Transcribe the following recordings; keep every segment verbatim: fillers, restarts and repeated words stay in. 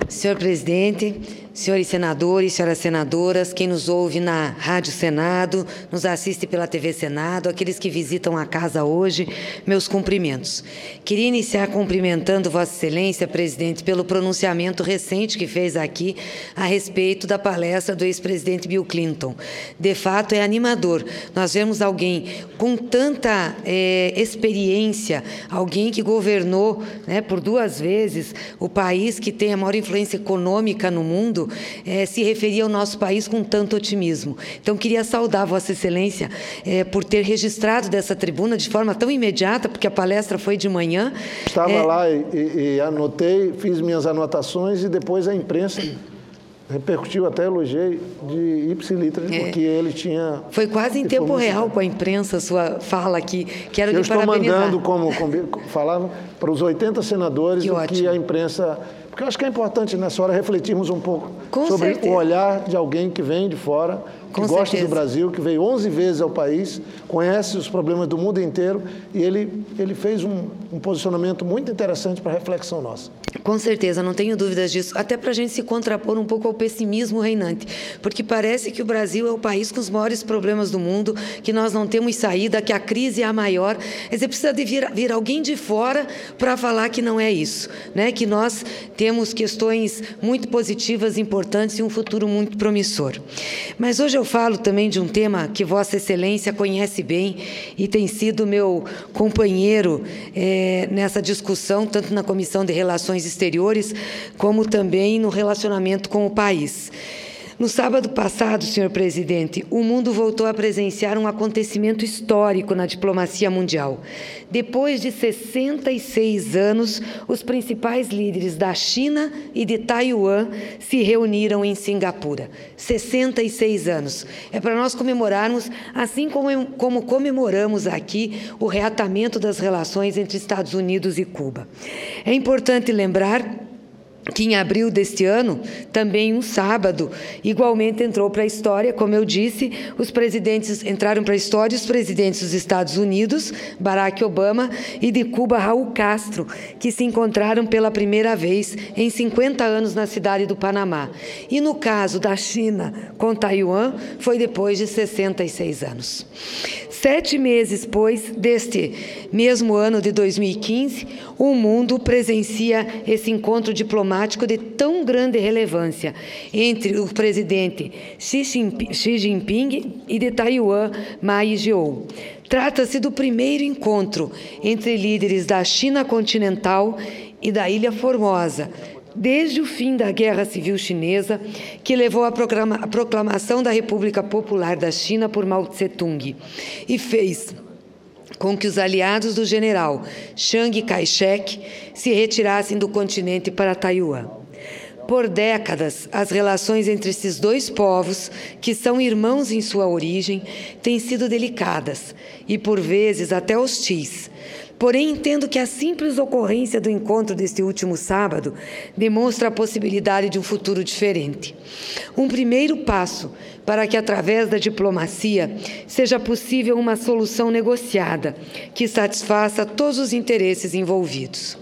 Senhor presidente, senhores senadores, senhoras senadoras, quem nos ouve na Rádio Senado, nos assiste pela T V Senado, aqueles que visitam a casa hoje, meus cumprimentos. Queria iniciar cumprimentando Vossa Excelência, presidente, pelo pronunciamento recente que fez aqui a respeito da palestra do ex-presidente Bill Clinton. De fato, é animador. Nós vemos alguém com tanta é, experiência, alguém que governou, né, por duas vezes o país que tem a maior influência econômica no mundo, é, se referia ao nosso país com tanto otimismo. Então, queria saudar Vossa Excelência é, por ter registrado dessa tribuna de forma tão imediata, porque a palestra foi de manhã. Estava é... lá e, e, e anotei, fiz minhas anotações e depois a imprensa repercutiu, até elogiei de ipsilitris, é. porque ele tinha... Foi quase em tempo real com a imprensa, sua fala aqui. Quero Eu lhe estou parabenizar. mandando, como, como falava, para os oitenta senadores que o ótimo. que a imprensa... Porque eu acho que é importante nessa hora refletirmos um pouco com sobre certeza. o olhar de alguém que vem de fora, que com gosta certeza. do Brasil, que veio onze vezes ao país, conhece os problemas do mundo inteiro e ele, ele fez um, um posicionamento muito interessante para a reflexão nossa. Com certeza, não tenho dúvidas disso, até para a gente se contrapor um pouco ao pessimismo reinante, porque parece que o Brasil é o país com os maiores problemas do mundo, que nós não temos saída, que a crise é a maior. Quer dizer, precisa de vir, vir alguém de fora para falar que não é isso, né? Que nós temos questões muito positivas, importantes e um futuro muito promissor. Mas hoje eu falo também de um tema que Vossa Excelência conhece bem e tem sido meu companheiro é, nessa discussão, tanto na Comissão de Relações Exteriores, como também no relacionamento com o país. No sábado passado, senhor presidente, o mundo voltou a presenciar um acontecimento histórico na diplomacia mundial. Depois de sessenta e seis anos, os principais líderes da China e de Taiwan se reuniram em Singapura. sessenta e seis anos. É para nós comemorarmos, assim como, como comemoramos aqui o reatamento das relações entre Estados Unidos e Cuba. É importante lembrar que em abril deste ano, também um sábado, igualmente entrou para a história, como eu disse, os presidentes entraram para a história, os presidentes dos Estados Unidos, Barack Obama, e de Cuba, Raul Castro, que se encontraram pela primeira vez em cinquenta anos na cidade do Panamá. E no caso da China com Taiwan, foi depois de sessenta e seis anos. Sete meses, pois, deste mesmo ano de dois mil e quinze, o mundo presencia esse encontro diplomático de tão grande relevância entre o presidente Xi Jinping, Xi Jinping e de Taiwan, Ma Ying-jeou. Trata-se do primeiro encontro entre líderes da China continental e da Ilha Formosa, desde o fim da Guerra Civil Chinesa, que levou à proclamação da República Popular da China por Mao Tse-tung e fez com que os aliados do general Chiang Kai-shek se retirassem do continente para Taiwan. Por décadas, as relações entre esses dois povos, que são irmãos em sua origem, têm sido delicadas e, por vezes, até hostis. Porém, entendo que a simples ocorrência do encontro deste último sábado demonstra a possibilidade de um futuro diferente. Um primeiro passo para que, através da diplomacia, seja possível uma solução negociada que satisfaça todos os interesses envolvidos.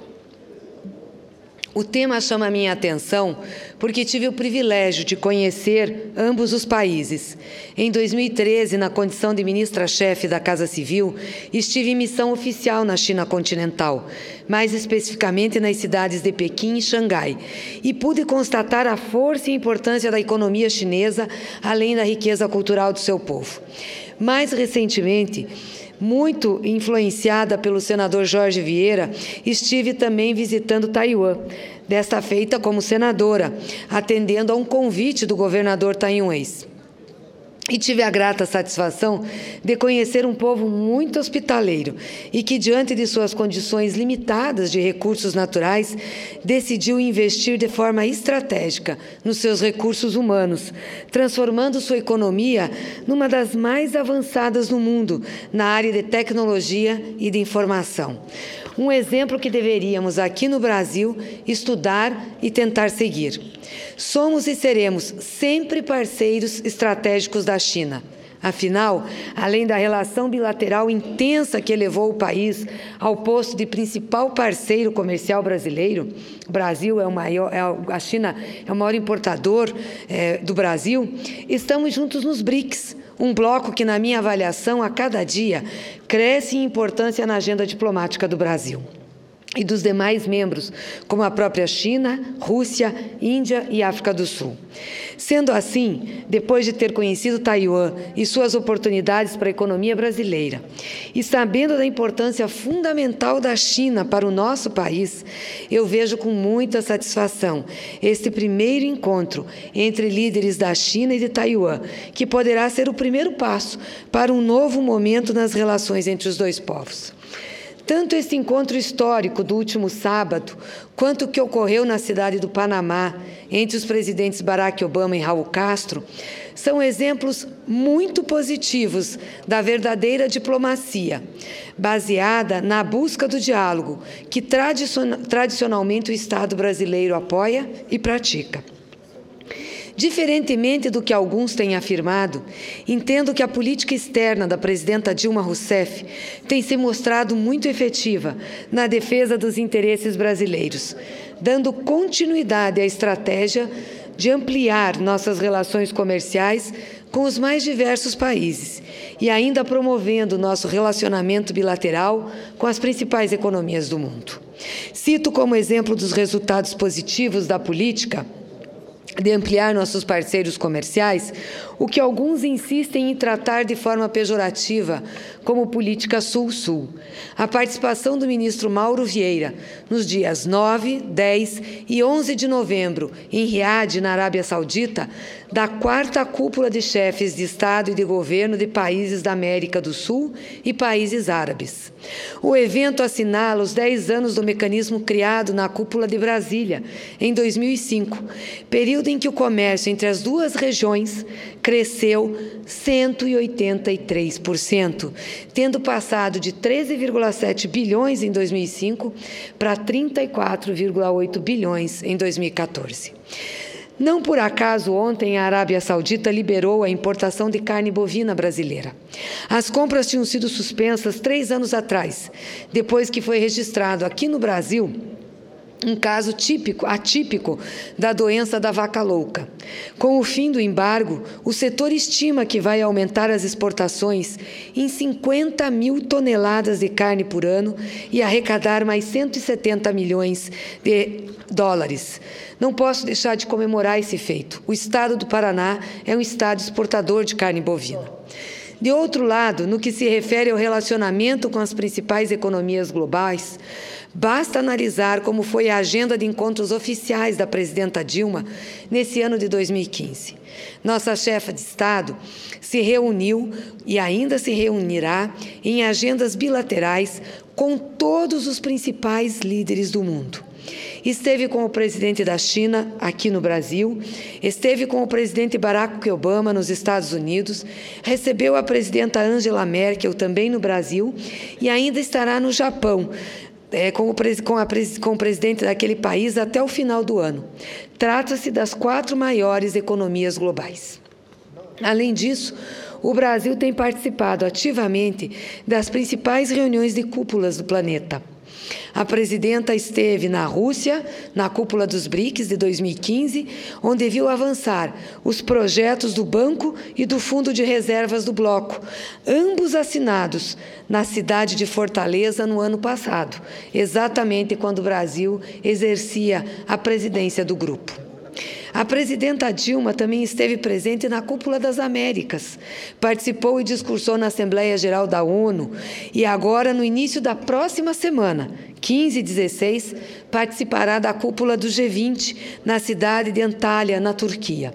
O tema chama a minha atenção porque tive o privilégio de conhecer ambos os países. Em dois mil e treze, na condição de ministra-chefe da Casa Civil, estive em missão oficial na China continental, mais especificamente nas cidades de Pequim e Xangai, e pude constatar a força e importância da economia chinesa, além da riqueza cultural do seu povo. Mais recentemente, muito influenciada pelo senador Jorge Vieira, estive também visitando Taiwan, desta feita como senadora, atendendo a um convite do governador taiwanês. E tive a grata satisfação de conhecer um povo muito hospitaleiro e que, diante de suas condições limitadas de recursos naturais, decidiu investir de forma estratégica nos seus recursos humanos, transformando sua economia numa das mais avançadas no mundo na área de tecnologia e de informação. Um exemplo que deveríamos, aqui no Brasil, estudar e tentar seguir. Somos e seremos sempre parceiros estratégicos da China. Afinal, além da relação bilateral intensa que elevou o país ao posto de principal parceiro comercial brasileiro, o Brasil é o maior, é a China é o maior importador é, do Brasil, estamos juntos nos BRICS, um bloco que, na minha avaliação, a cada dia cresce em importância na agenda diplomática do Brasil e dos demais membros, como a própria China, Rússia, Índia e África do Sul. Sendo assim, depois de ter conhecido Taiwan e suas oportunidades para a economia brasileira, e sabendo da importância fundamental da China para o nosso país, eu vejo com muita satisfação este primeiro encontro entre líderes da China e de Taiwan, que poderá ser o primeiro passo para um novo momento nas relações entre os dois povos. Tanto este encontro histórico do último sábado, quanto o que ocorreu na cidade do Panamá, entre os presidentes Barack Obama e Raul Castro, são exemplos muito positivos da verdadeira diplomacia, baseada na busca do diálogo, que tradicionalmente o Estado brasileiro apoia e pratica. Diferentemente do que alguns têm afirmado, entendo que a política externa da presidenta Dilma Rousseff tem se mostrado muito efetiva na defesa dos interesses brasileiros, dando continuidade à estratégia de ampliar nossas relações comerciais com os mais diversos países e ainda promovendo nosso relacionamento bilateral com as principais economias do mundo. Cito como exemplo dos resultados positivos da política de ampliar nossos parceiros comerciais, o que alguns insistem em tratar de forma pejorativa como política Sul-Sul. A participação do ministro Mauro Vieira nos dias nove, dez e onze de novembro em Riad, na Arábia Saudita, da quarta cúpula de chefes de Estado e de governo de países da América do Sul e países árabes. O evento assinala os dez anos do mecanismo criado na Cúpula de Brasília, em dois mil e cinco, período em que o comércio entre as duas regiões cresceu cento e oitenta e três por cento, tendo passado de treze vírgula sete bilhões em dois mil e cinco para trinta e quatro vírgula oito bilhões em dois mil e quatorze. Não por acaso, ontem, a Arábia Saudita liberou a importação de carne bovina brasileira. As compras tinham sido suspensas três anos atrás, depois que foi registrado aqui no Brasil um caso típico, atípico da doença da vaca louca. Com o fim do embargo, o setor estima que vai aumentar as exportações em cinquenta mil toneladas de carne por ano e arrecadar mais cento e setenta milhões de dólares. Não posso deixar de comemorar esse feito. O estado do Paraná é um estado exportador de carne bovina. De outro lado, no que se refere ao relacionamento com as principais economias globais, basta analisar como foi a agenda de encontros oficiais da presidenta Dilma nesse ano de dois mil e quinze. Nossa chefa de Estado se reuniu e ainda se reunirá em agendas bilaterais com todos os principais líderes do mundo. Esteve com o presidente da China, aqui no Brasil, esteve com o presidente Barack Obama, nos Estados Unidos, recebeu a presidenta Angela Merkel, também no Brasil, e ainda estará no Japão, é, com, o, com, a, com o presidente daquele país até o final do ano. Trata-se das quatro maiores economias globais. Além disso, o Brasil tem participado ativamente das principais reuniões de cúpulas do planeta. A presidenta esteve na Rússia, na cúpula dos BRICS de dois mil e quinze, onde viu avançar os projetos do Banco e do Fundo de Reservas do Bloco, ambos assinados na cidade de Fortaleza no ano passado, exatamente quando o Brasil exercia a presidência do grupo. A presidenta Dilma também esteve presente na Cúpula das Américas, participou e discursou na Assembleia Geral da ONU e agora, no início da próxima semana, quinze e dezesseis, participará da Cúpula do G vinte, na cidade de Antalya, na Turquia.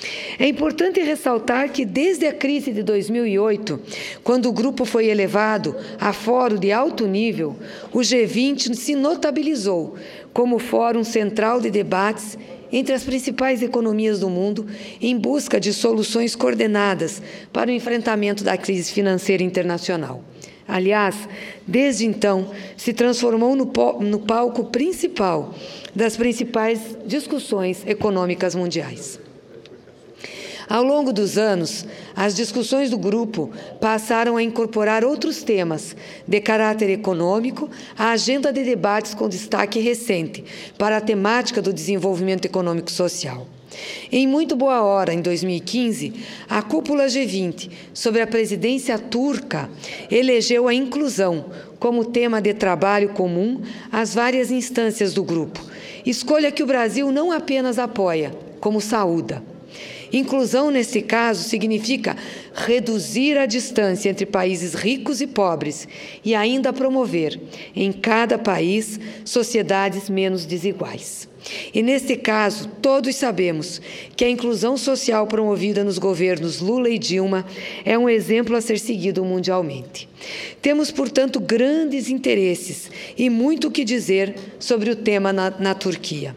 É importante ressaltar que, desde a crise de dois mil e oito, quando o grupo foi elevado a fórum de alto nível, o G vinte se notabilizou como fórum central de debates entre as principais economias do mundo em busca de soluções coordenadas para o enfrentamento da crise financeira internacional. Aliás, desde então, se transformou no, no palco principal das principais discussões econômicas mundiais. Ao longo dos anos, as discussões do grupo passaram a incorporar outros temas de caráter econômico à agenda de debates com destaque recente para a temática do desenvolvimento econômico e social. Em muito boa hora, em dois mil e quinze, a cúpula G vinte, sob a presidência turca, elegeu a inclusão como tema de trabalho comum às várias instâncias do grupo, escolha que o Brasil não apenas apoia, como saúda. Inclusão, nesse caso, significa reduzir a distância entre países ricos e pobres e ainda promover, em cada país, sociedades menos desiguais. E, neste caso, todos sabemos que a inclusão social promovida nos governos Lula e Dilma é um exemplo a ser seguido mundialmente. Temos, portanto, grandes interesses e muito o que dizer sobre o tema na, na Turquia.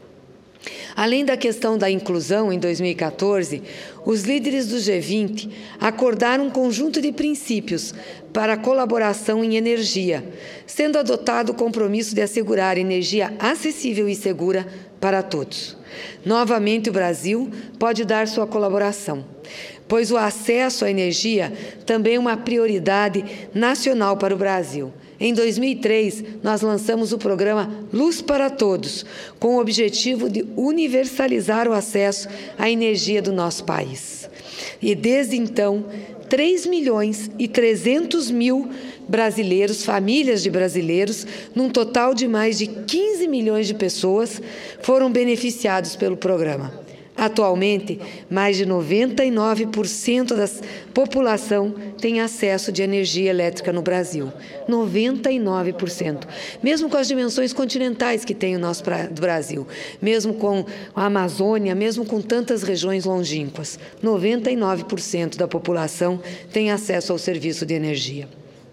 Além da questão da inclusão, em dois mil e quatorze, os líderes do G vinte acordaram um conjunto de princípios para a colaboração em energia, sendo adotado o compromisso de assegurar energia acessível e segura para todos. Novamente, o Brasil pode dar sua colaboração, pois o acesso à energia também é uma prioridade nacional para o Brasil. Em dois mil e três, nós lançamos o programa Luz para Todos, com o objetivo de universalizar o acesso à energia do nosso país. E, desde então, três milhões e trezentos mil brasileiros, famílias de brasileiros, num total de mais de quinze milhões de pessoas, foram beneficiados pelo programa. Atualmente, mais de noventa e nove por cento da população tem acesso de energia elétrica no Brasil. noventa e nove por cento. Mesmo com as dimensões continentais que tem o nosso Brasil, mesmo com a Amazônia, mesmo com tantas regiões longínquas, noventa e nove por cento da população tem acesso ao serviço de energia.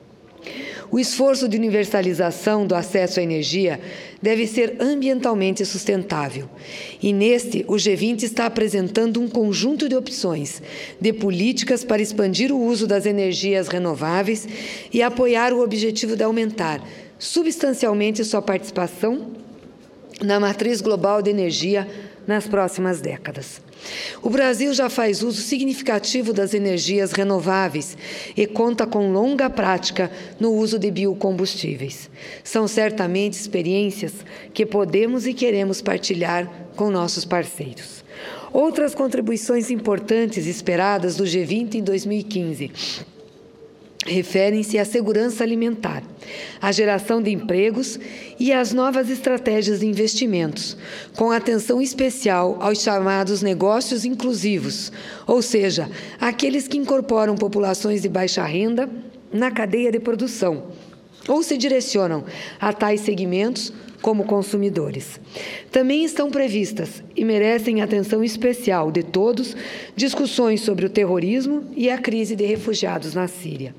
O esforço de universalização do acesso à energia deve ser ambientalmente sustentável. E neste, o G vinte está apresentando um conjunto de opções, de políticas para expandir o uso das energias renováveis e apoiar o objetivo de aumentar substancialmente sua participação na matriz global de energia nas próximas décadas. O Brasil já faz uso significativo das energias renováveis e conta com longa prática no uso de biocombustíveis. São certamente experiências que podemos e queremos partilhar com nossos parceiros. Outras contribuições importantes esperadas do G vinte em dois mil e quinze referem-se à segurança alimentar, à geração de empregos e às novas estratégias de investimentos, com atenção especial aos chamados negócios inclusivos, ou seja, aqueles que incorporam populações de baixa renda na cadeia de produção, ou se direcionam a tais segmentos como consumidores. Também estão previstas, e merecem atenção especial de todos, discussões sobre o terrorismo e a crise de refugiados na Síria.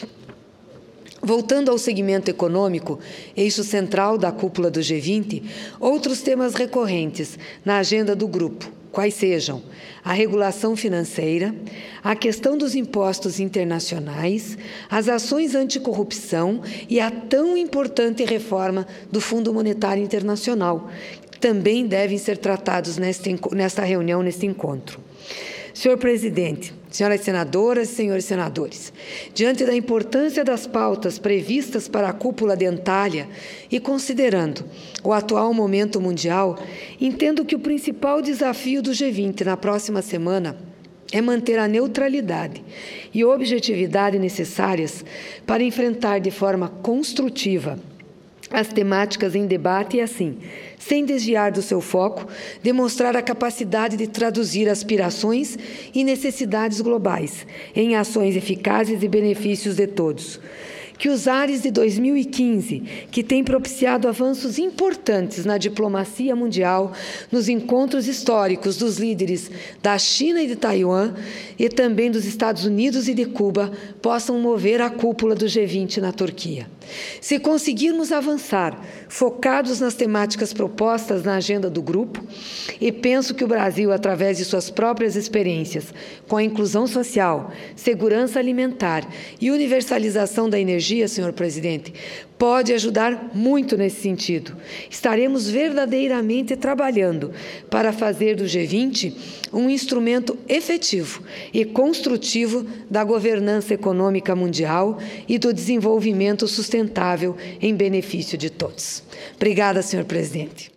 Voltando ao segmento econômico, eixo central da cúpula do G vinte, outros temas recorrentes na agenda do grupo, quais sejam a regulação financeira, a questão dos impostos internacionais, as ações anticorrupção e a tão importante reforma do Fundo Monetário Internacional, que também devem ser tratados nesta, nesta reunião, neste encontro. Senhor Presidente, senhoras senadoras e senhores senadores, diante da importância das pautas previstas para a cúpula de Antália e considerando o atual momento mundial, entendo que o principal desafio do G vinte na próxima semana é manter a neutralidade e objetividade necessárias para enfrentar de forma construtiva as temáticas em debate e, assim, sem desviar do seu foco, demonstrar a capacidade de traduzir aspirações e necessidades globais em ações eficazes e benefícios de todos. Que os ares de dois mil e quinze, que têm propiciado avanços importantes na diplomacia mundial, nos encontros históricos dos líderes da China e de Taiwan e também dos Estados Unidos e de Cuba, possam mover a cúpula do G vinte na Turquia. Se conseguirmos avançar, focados nas temáticas propostas na agenda do grupo, e penso que o Brasil, através de suas próprias experiências com a inclusão social, segurança alimentar e universalização da energia, senhor presidente, pode ajudar muito nesse sentido. Estaremos verdadeiramente trabalhando para fazer do G vinte um instrumento efetivo e construtivo da governança econômica mundial e do desenvolvimento sustentável em benefício de todos. Obrigada, senhor presidente.